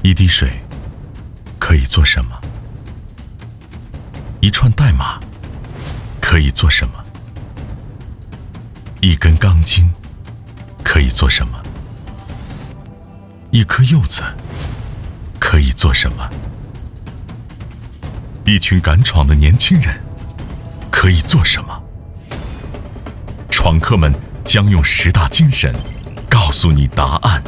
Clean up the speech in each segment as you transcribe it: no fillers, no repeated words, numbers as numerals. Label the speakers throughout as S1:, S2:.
S1: 一滴水可以做什么？一串代码可以做什么？一根钢筋可以做什么？一颗柚子可以做什么？一群敢闯的年轻人可以做什么？闯客们将用10大精神告诉你答案。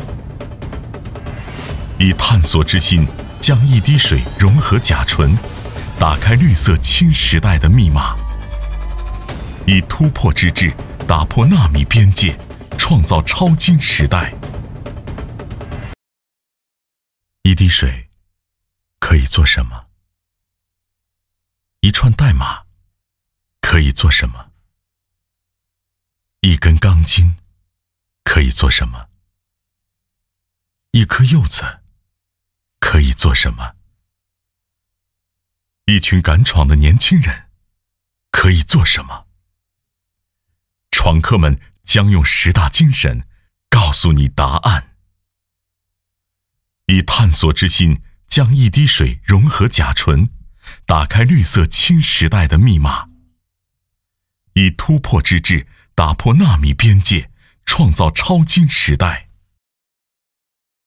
S1: 以探索之心，将一滴水融合甲醇，打开绿色新时代的密码。以突破之志，打破纳米边界，创造超金时代。一滴水可以做什么？一串代码可以做什么？一根钢筋可以做什么？一颗柚子可以做什么？一群敢闯的年轻人可以做什么？闯客们将用10大精神告诉你答案。以探索之心，将一滴水融合甲醇，打开绿色新时代的密码。以突破之志，打破纳米边界，创造超金时代。